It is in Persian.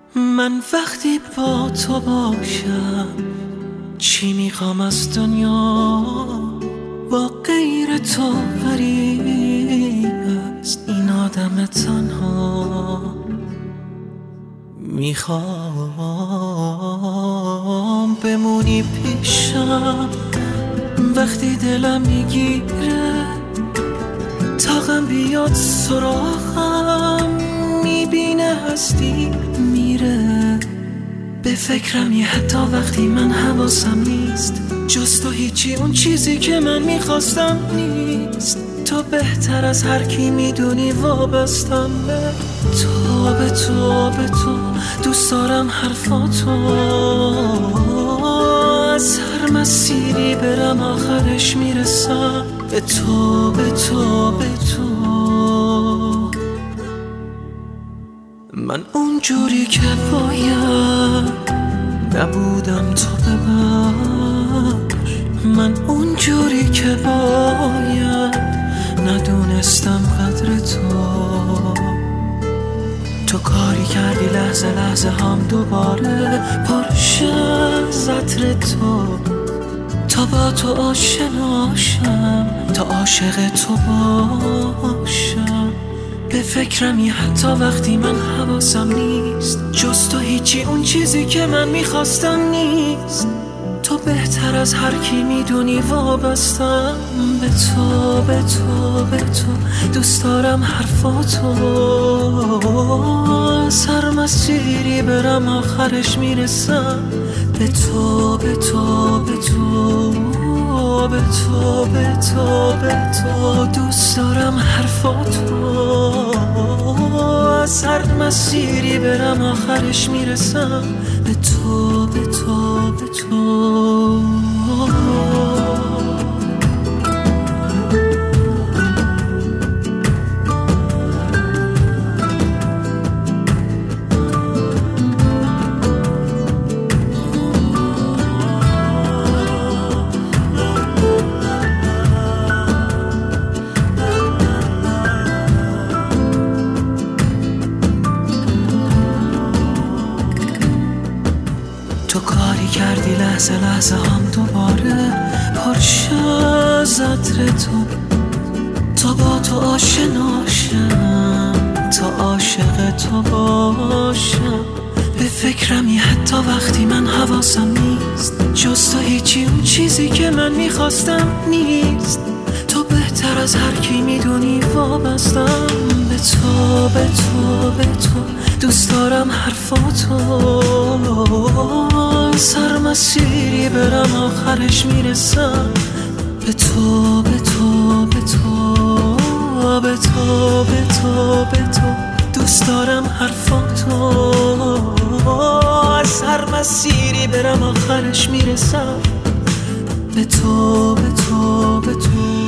من وقتی با تو باشم چی میخوام از دنیا، با غیر تو غریب است این آدم تنها. میخوام بمونی پیشم وقتی دلم میگیره، طاقم بیاد سراغم میبینه هستی میره. به فکرمی حتی وقتی من حواسم نیست، جز تو هیچی اون چیزی که من میخواستم نیست. تو بهتر از هر کی میدونی وابستم به تو، به تو، به تو. دوست دارم حرفاتو، از هر مسیری برم آخرش میرسم به تو، به تو، به تو. من اونجوری که باید نبودم، تو ببخش. من اونجوری که باید ندونستم قدر تو. تو کاری کردی لحظه لحظه هم دوباره پرشه از عطر تو. تا با تو آشناشم، تا عاشق تو باشم. به فکرمی حتی وقتی من حواسم نیست، جز تو هیچی اون چیزی که من میخواستم نیست. تو بهتر از هر کی میدونی وابستم به تو، به تو، به تو. دوست دارم حرفاتو، از هر مسیری برم آخرش میرسم به تو، به تو، به تو، به تو، به تو، به تو. دوست دارم حرفاتو، از هر مسیری برم آخرش میرسم به تو، به تو، به تو. تو کاری کردی لحظه لحظه هم دوباره پرشه از عطر تو. تا با تو آشناشم، تا عاشق تو باشم. به فکرمی حتی وقتی من حواسم نیست، جز تو هیچی اون چیزی که من میخواستم نیست. تو بهتر از هر کی میدونی وابستم به تو، به تو، به تو. دوست دارم حرفاتو، سر مسیری برم آخرش میرسم به تو، به تو، به تو، به تو، به تو، به تو. دوست دارم حرفاتو، از هر مسیری برم آخرش میرسم به تو، به تو، به تو.